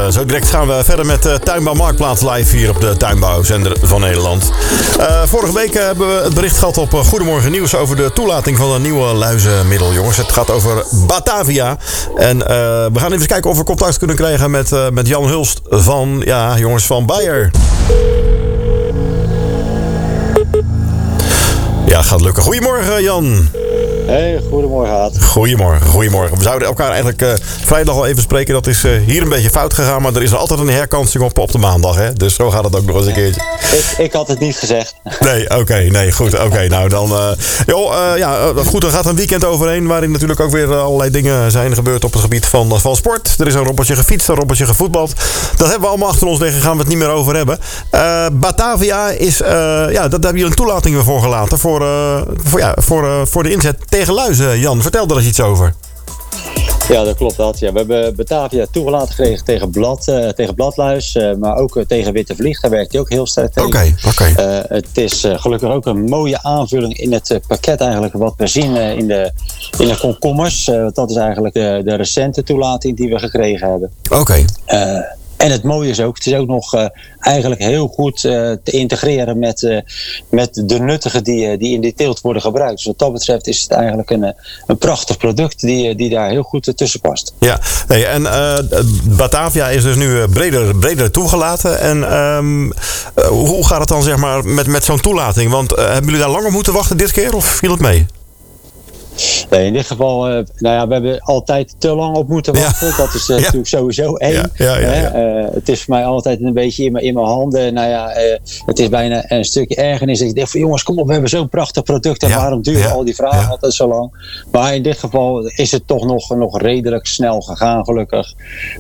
Zo direct gaan we verder met Tuinbouw Marktplaats live hier op de Tuinbouwzender van Nederland. Vorige week hebben we het bericht gehad op Goedemorgen Nieuws over de toelating van een nieuwe luizenmiddel, jongens. Het gaat over Batavia. En we gaan even kijken of we contact kunnen krijgen met Jan Hulst van, van Bayer. Ja, gaat lukken. Goedemorgen, Jan. Hey, goedemorgen, Haat. Goedemorgen. We zouden elkaar eigenlijk vrijdag al even spreken. Dat is hier een beetje fout gegaan, maar er is altijd een herkansing op de maandag, hè? Dus zo gaat het ook nog eens een keertje. Ik had het niet gezegd. Nee, goed. Oké, nou dan... goed, er gaat een weekend overheen waarin natuurlijk ook weer allerlei dingen zijn gebeurd op het gebied van sport. Er is een robotje gefietst, een robotje gevoetbald. Dat hebben we allemaal achter ons liggen, gaan we het niet meer over hebben. Batavia is... daar hebben jullie een toelating voor gelaten voor de inzet tegen luizen. Jan, vertel er eens iets over. Ja, dat klopt. We hebben Batavia toegelaten gekregen tegen bladluis, maar ook tegen witte vlieg. Daar werkt hij ook heel sterk tegen. Oké. Het is gelukkig ook een mooie aanvulling in het pakket eigenlijk wat we zien in de komkommers. Dat is eigenlijk de recente toelating die we gekregen hebben. Oké. En het mooie is ook, het is ook nog eigenlijk heel goed te integreren met de nuttigen die in die teelt worden gebruikt. Dus wat dat betreft is het eigenlijk een prachtig product die daar heel goed tussen past. Ja, en Batavia is dus nu breder toegelaten. En hoe gaat het dan zeg maar met zo'n toelating? Want hebben jullie daar lang op moeten wachten dit keer of viel het mee? Nee, in dit geval, we hebben altijd te lang op moeten wachten. Ja. Dat is natuurlijk sowieso één. Ja. Het is voor mij altijd een beetje in mijn handen. Het is bijna een stukje ergernis dat je denkt van jongens, kom op, we hebben zo'n prachtig product en waarom duren al die vragen altijd zo lang? Maar in dit geval is het toch nog redelijk snel gegaan, gelukkig.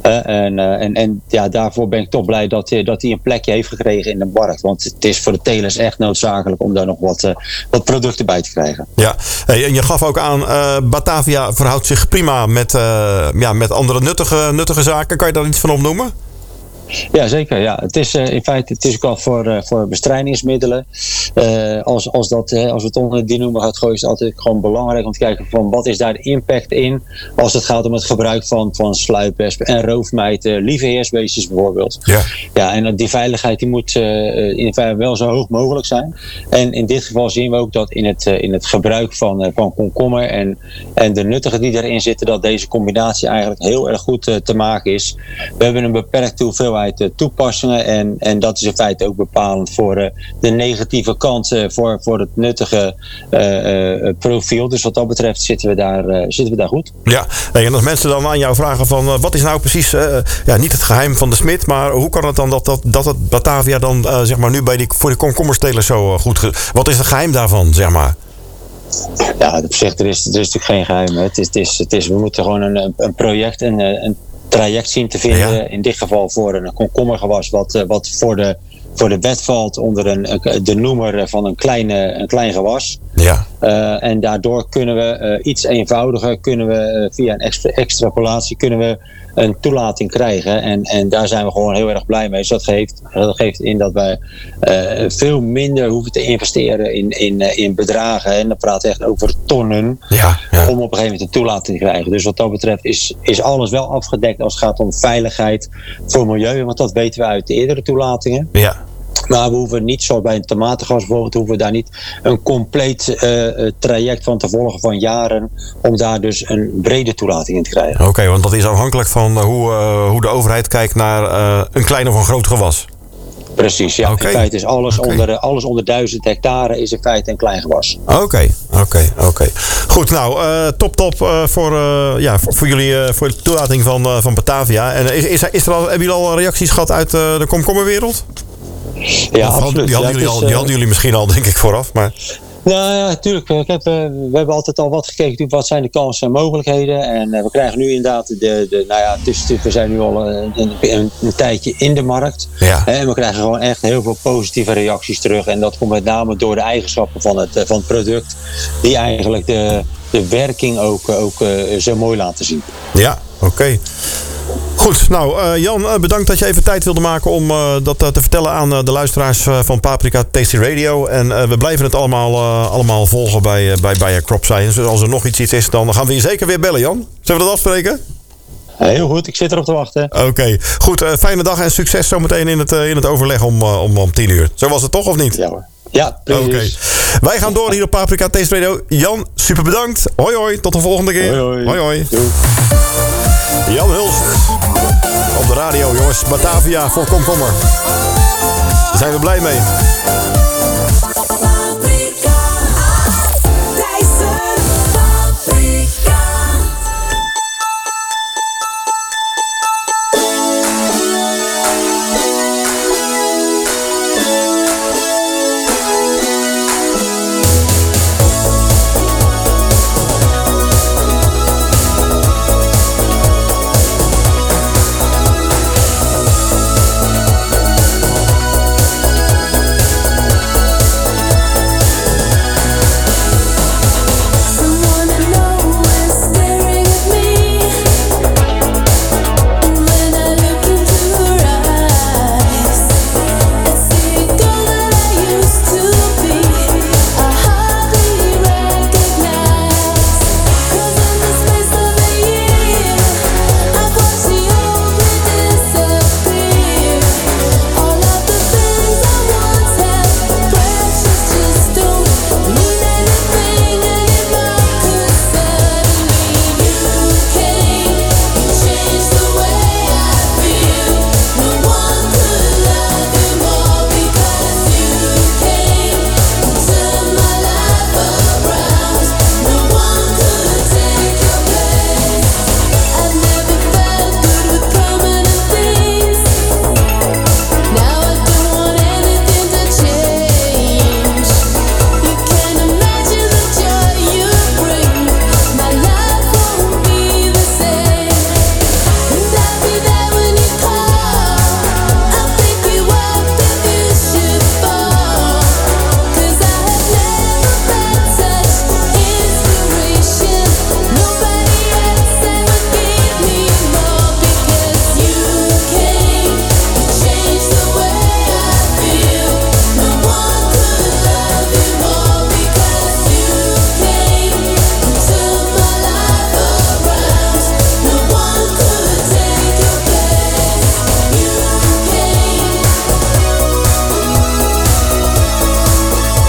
Daarvoor ben ik toch blij dat hij een plekje heeft gekregen in de markt. Want het is voor de telers echt noodzakelijk om daar nog wat producten bij te krijgen. Ja, en je gaf ook aan, Batavia verhoudt zich prima met andere nuttige zaken. Kan je daar iets van opnoemen? Ja, zeker. Ja. Het is in feite ook al voor bestrijdingsmiddelen. Als we het onder die noemer gaat gooien, is het altijd gewoon belangrijk om te kijken van wat is daar de impact in als het gaat om het gebruik van sluipwespen en roofmijten, lieveheersbeestjes bijvoorbeeld. Ja, en die veiligheid die moet in feite wel zo hoog mogelijk zijn. En in dit geval zien we ook dat in het gebruik van komkommer en de nuttigen die erin zitten, dat deze combinatie eigenlijk heel erg goed te maken is. We hebben een beperkte hoeveelheid toepassingen en dat is in feite ook bepalend voor de negatieve kant voor het nuttige profiel. Dus wat dat betreft zitten we daar goed. Ja, en als mensen dan aan jou vragen van wat is nou precies, niet het geheim van de smid, maar hoe kan het dan dat het Batavia dan zeg maar nu voor de komkommerstelers zo goed... Wat is het geheim daarvan, zeg maar? Ja, op zich, er is natuurlijk geen geheim. We moeten gewoon een project, een traject zien te vinden, in dit geval voor een komkommergewas wat voor de wet valt onder de noemer van een klein gewas. Ja. En daardoor kunnen we iets eenvoudiger, via een extrapolatie een toelating krijgen. En daar zijn we gewoon heel erg blij mee. Dus dat geeft in dat wij veel minder hoeven te investeren in bedragen. En dan praten we echt over tonnen om op een gegeven moment een toelating te krijgen. Dus wat dat betreft is alles wel afgedekt als het gaat om veiligheid voor milieu. Want dat weten we uit de eerdere toelatingen. Ja. Maar we hoeven niet, zoals bij een tomatengas bijvoorbeeld, hoeven we daar niet een compleet traject van te volgen van jaren om daar dus een brede toelating in te krijgen. Oké, want dat is afhankelijk van hoe de overheid kijkt naar een klein of een groot gewas. Precies, ja. Okay. In feite is alles onder 1000 hectare is in feite een klein gewas. Oké. Goed, nou, top voor jullie voor de toelating van Batavia. En hebben jullie al reacties gehad uit de komkommerwereld? Ja, absoluut. Die hadden jullie misschien al, denk ik, vooraf. Maar... Nou ja, natuurlijk. We hebben altijd al wat gekeken. Wat zijn de kansen en mogelijkheden? En we krijgen nu inderdaad we zijn nu al een tijdje in de markt. Ja. En we krijgen gewoon echt heel veel positieve reacties terug. En dat komt met name door de eigenschappen van het product. Die eigenlijk de werking ook zo mooi laten zien. Ja, oké. Goed, nou Jan, bedankt dat je even tijd wilde maken om dat te vertellen aan de luisteraars van Paprika Tasty Radio. En we blijven het allemaal volgen bij Bayer Crop Science. Dus als er nog iets is, dan gaan we je zeker weer bellen, Jan. Zullen we dat afspreken? Heel goed, ik zit erop te wachten. Oké, goed. Fijne dag en succes zometeen in het overleg om 10 uur. Zo was het toch, of niet? Ja hoor. Ja, precies. Oké. Wij gaan door hier op Paprika Taste Radio. Jan, super bedankt. Hoi hoi, tot de volgende keer. Hoi hoi. Jan Hulst. Op de radio, jongens. Batavia voor komkommer. Daar zijn we blij mee.